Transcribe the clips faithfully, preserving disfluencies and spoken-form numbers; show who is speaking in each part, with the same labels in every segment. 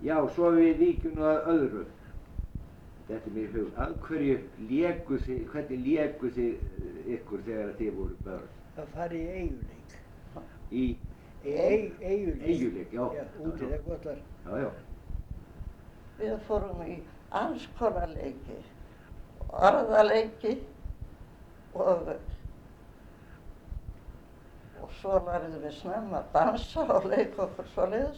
Speaker 1: Já, svo við víkjum nú að öðru. Þetta er mér í hug. Að hverju léku þið, hvernig léku þið ykkur þegar þið voru börn?
Speaker 2: Það fari í eiguleik.
Speaker 1: Í?
Speaker 2: Í eiguleik.
Speaker 1: Eiguleik, já.
Speaker 2: Já, úti það gott var.
Speaker 1: Já, já.
Speaker 3: Við fórum í alls konar leiki, orðaleiki og, og svo lærðum við snemma að dansa og leika okkur svoleiðis.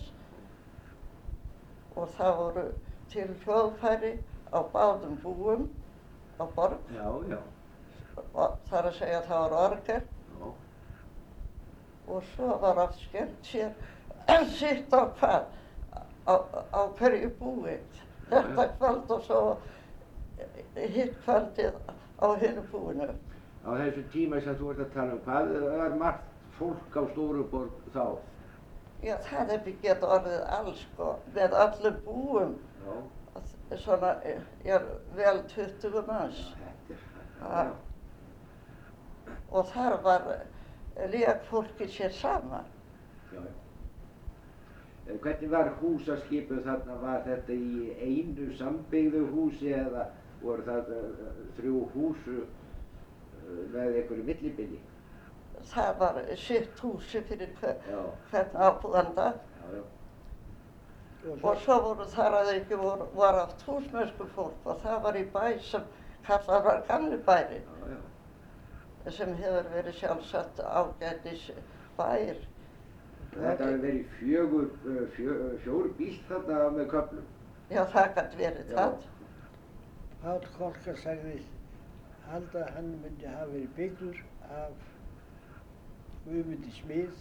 Speaker 3: Og það voru til hljóðfæri á báðum búum á borg.
Speaker 1: Já, já.
Speaker 3: Og það er að segja að það var orgel.
Speaker 1: Já.
Speaker 3: Og svo var oft skemmt sér sitt á hvað, á, á hverju búi. Þetta kvöld og svo hitt kvöldið á hinu búinu.
Speaker 1: Á þessu tíma sem þú ert að tala um, hvað var margt fólk á Stóruborg þá?
Speaker 3: Já, það hefði getað orðið alls sko, með öllum búum.
Speaker 1: Já.
Speaker 3: Svona, já, vel tuttugu manns.
Speaker 1: Já, þetta er það.
Speaker 3: Já. Og þar var lék fólkið sér saman.
Speaker 1: Já, já. Hvernig var húsaskipun þarna? Var þetta í einu sambyggðu húsi eða voru það uh, þrjú hús uh, með einhverju millibili?
Speaker 3: Það var sitt húsi fyrir hver,
Speaker 1: Já.
Speaker 3: hvern ábúðanda.
Speaker 1: Já, já.
Speaker 3: Og svo voru þar að ekki voru, var aft húsmennsku fólk og það var í bæ sem kallað var Gamli bæri.
Speaker 1: Já, já.
Speaker 3: Sem hefur verið sjálfsagt ágætis bær.
Speaker 1: Þetta hefur verið fjögur, fjö, fjór bílt þarna með köflum.
Speaker 3: Já, það gæti verið
Speaker 1: Já.
Speaker 3: það.
Speaker 2: Páll Kolka sagði halda að hann myndi hafa verið byggður af Guðmundi Smið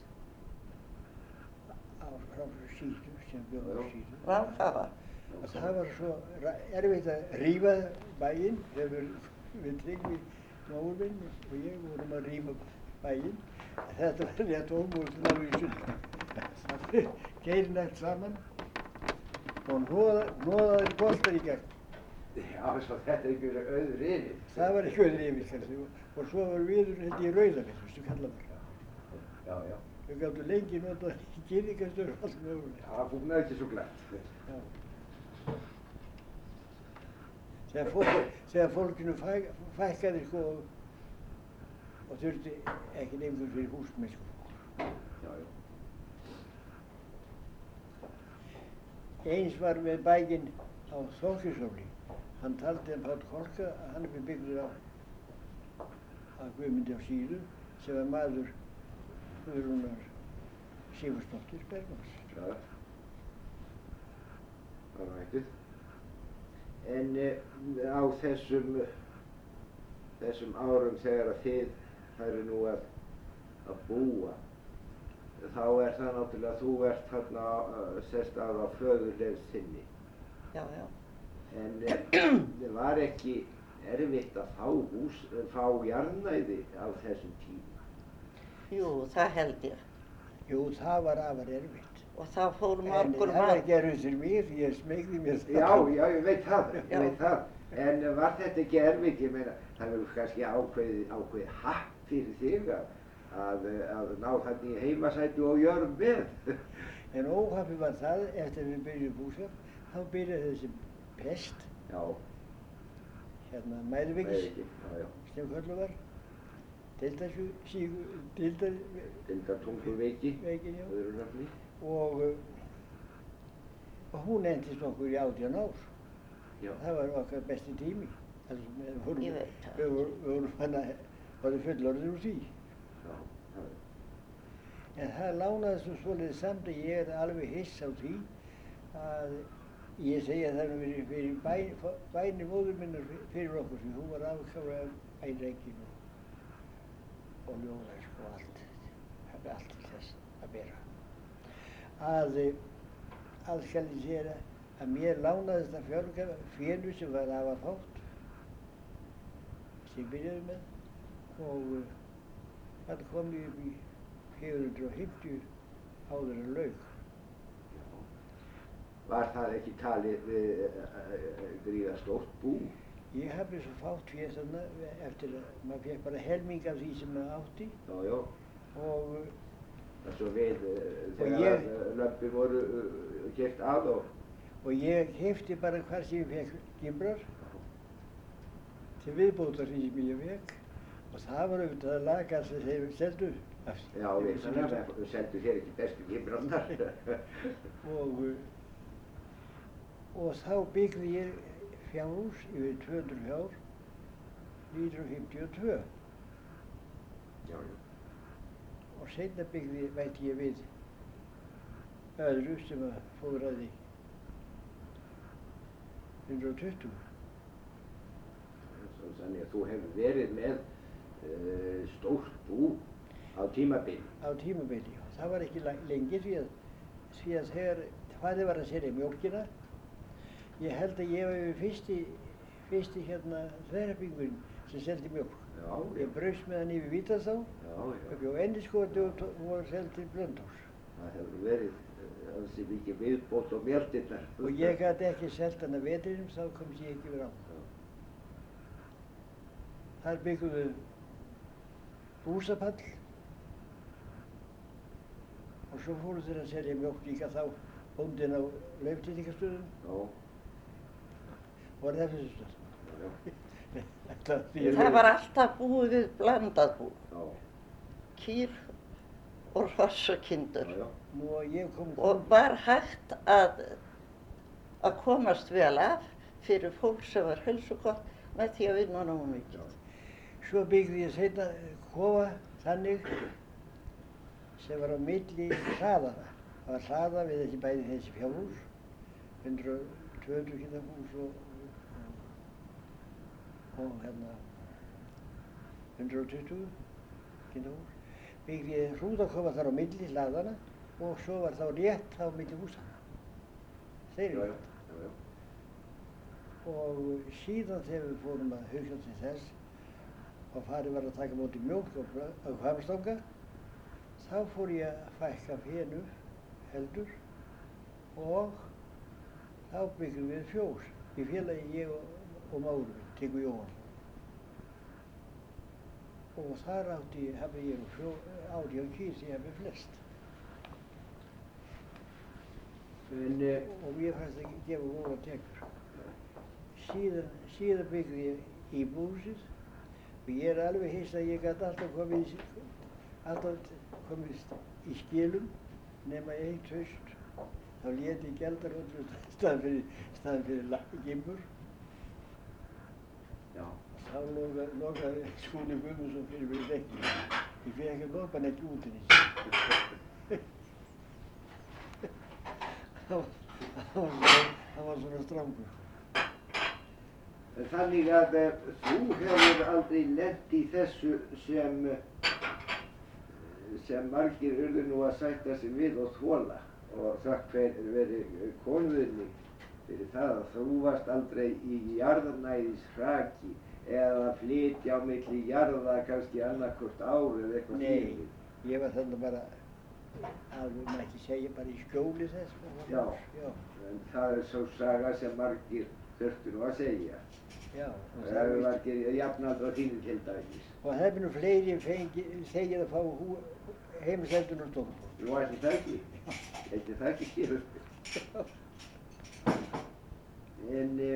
Speaker 2: á frá Síðu sem bjó á Síðu.
Speaker 3: Ranghafa.
Speaker 2: Og það var svo erfitt að rífa bæinn, þegar við Tryggvi, móður minn og ég vorum að rífa bæinn. Þetta var rétt ómúið ná í sund. Það fyrir geirnægt saman og hnoðaði boltar í gegn.
Speaker 1: Já, svo þetta er ekki verið auður yfir.
Speaker 2: Það var ekki auður yfir kannski og svo var viður held ég Rauðanes, veistu kalla var.
Speaker 1: Já, já.
Speaker 2: Við gáttum lengi notað kynningastöður og allt mögulega.
Speaker 1: Já, það fór með ekki svo glætt.
Speaker 2: Já. Þegar, fólk, þegar fólkinu fæ, fækkaði sko og þurfti ekki lengur fyrir húsmennsku.
Speaker 1: Já, já.
Speaker 2: Eins var með bæinn á Þorkilshofni. Hann taldi um Páll Kolka að hann hefði byggður á að Guðmundi á Síðu sem var maður Guðrúnar Sigurðsdóttir Bergmanns.
Speaker 1: Já. Það var ekkert. En uh, á þessum, þessum árum þegar að þið færi nú að, að búa, þá er það náttúrulega að þú ert þarna uh, sest að á föðurleið þinni.
Speaker 3: Já, já.
Speaker 1: En uh, var ekki erfitt að fá hús, fá jarðnæði á þessum tíma?
Speaker 3: Jú, það held ég.
Speaker 2: Jú, það var afar erfitt.
Speaker 3: Og það fór
Speaker 2: En
Speaker 3: margur
Speaker 2: það var
Speaker 3: mann.
Speaker 2: ekki erfitt fyrir mig, því ég smegði mér það.
Speaker 1: Já, já, ég veit það, ég
Speaker 3: Já.
Speaker 1: veit það. En uh, var þetta ekki erfitt? Ég meina, það verður kannski ákveðið, ákveðið happ fyrir þig að, að, að ná þarna í heimasæti og jörg með.
Speaker 2: En óhafið var það, eftir við byrjuðum búskap, þá byrjaði þessi pest,
Speaker 1: Já,
Speaker 2: hérna Mæðuveikis,
Speaker 1: Mæðuveiki, já, já.
Speaker 2: sem kölluð var, deildarsjú, sígu, deildar,
Speaker 1: Deildartunguveiki,
Speaker 2: veikin, já,
Speaker 1: öðru nafni.
Speaker 2: og, og hún endist okkur í átján ár.
Speaker 1: Já.
Speaker 2: Það var okkar besti tími. Altså, við vorum,
Speaker 3: Ég veit það.
Speaker 2: við vorum, við vorum hann að, varum fullorðir úr því.
Speaker 1: Já, það er.
Speaker 2: En það lánaði svo svolítið samt að ég er alveg hiss á því að ég segi að það hefði verið fyrir bæ, bæni móður minnar fyrir okkur því hún var afklára bænreikinn og, og ljóðræsk og allt, hefði allt til þess að bera. Að, að skal ég segja að mér lánaðist að fjölga fénu sem var afar fátt, sem ég byrjaði með og það kom ég upp í fjögur hundruð og fimmtíu áður en lauk.
Speaker 1: Var það ekki talið uh, gríða stórt bú?
Speaker 2: Ég hafði svo fátt fyrir þarna eftir að maður fekk bara helming af því sem maður átti
Speaker 1: Já, já.
Speaker 2: og,
Speaker 1: Það svo við uh,
Speaker 2: Og
Speaker 1: þegar
Speaker 2: ég-
Speaker 1: ég... lömpi voru uh, gert að og...
Speaker 2: og ég keypti bara hvar sem ég fekk gimbrar til viðbótar því sem ég fekk og það var auðvitað að laga sem þeir seldu.
Speaker 1: Já, við seldu þér ekki bestu gimbrarnar.
Speaker 2: og, og þá byggði ég fjárhús yfir tvö hundruð fjár nítján hundruð fimmtíu og tvö.
Speaker 1: Já, já.
Speaker 2: Og seinna byggði, veit ég við, öðru sem að fóðraði hundrað og tuttugu.
Speaker 1: Þannig að þú hefur verið með uh, stórt bú á tímabili.
Speaker 2: Á tímabili, og það var ekki lengi því að, því að þegar farið var að selja mjólkina, ég held að ég var fyrsti, fyrsti hérna þverrabingurinn sem seldi mjólk.
Speaker 1: Já,
Speaker 2: ég braust með hann yfir Vítarsá, uppi á Enniskoti og hún var seld til Blönduóss.
Speaker 1: Það hefur verið ansi mikið viðbót og mjöldirnar.
Speaker 2: Og ég gæti ekki selt hann að vetrinum, þá komst ég ekki verið á. Þar byggum við búsapall og svo fóru þeir að selja mjólk líka þá bóndinn á lauftillingastöðum og refsustöð.
Speaker 3: Það var alltaf búið við blandað bú.
Speaker 1: Já.
Speaker 3: Kýr og hross og kindur.
Speaker 1: Já, já.
Speaker 2: Nú, ég kom
Speaker 3: og var hægt að, að komast vel af fyrir fólk sem var heilsugott með því að vinna nógu mikið.
Speaker 2: Svo byggði ég seinna kofa þannig sem var á milli hlaðana. Það var hlaða við þessi bæði þessi fjárhús, hundrað og tvö hundruð kindahús og, og, og hérna hundrað og tuttugu kindahús. Byggði ég hrúðakofa þar á milli hlaðana og svo var þá rétt á milli húsana. Þeir eru þetta. Og síðan þegar við fórum að hugsa til þess og farið var að taka móti mjólk á Hvammstanga, þá fór ég að fækka fénu heldur og þá byggðum við fjós í félagi ég og, og mágur minn, Tryggvi Jóhannsson. Og þar átti hafði ég fjó, átján kýr sem ég hafði flest.
Speaker 1: En, uh,
Speaker 2: og mér fannst það ekki gefa góða tekur. Síðan, síðan byggði ég íbúðhúsið og ég er alveg hissa að ég gæti alltaf komið, alltaf komist í skilum nema eitt haust. Þá lét ég Gjaldarhöllu staðan fyrir, staðan fyrir gimbur.
Speaker 1: Já.
Speaker 2: Þá loka, lokaði Skúli Guðmundsson fyrir mig rekki. Ég fekk ekki lopa hann ekki út í þessu. Það var svona strangur.
Speaker 1: Þannig að uh, þú hefur aldrei lent í þessu sem, sem margir urðu nú að sætta sig við og þola og þakk fyrir verið konuðinni fyrir það að þú varst aldrei í jarðnæðishraki eða að flytja á milli jarða kannski annarkvort ár eða eitthvað
Speaker 2: Nei, ég var þannig bara alveg, maður ekki segja, bara í skjóli þess.
Speaker 1: Já, Já. En það er svo saga sem margir þurftu nú að segja.
Speaker 2: Já.
Speaker 1: Það eru margir jafnaldra þínir til dæmis.
Speaker 2: Og það er nú fleiri fengi, segir að fá heimsældun og stofnbóð.
Speaker 1: Nú ætti það ekki, ætti það ekki skilur. En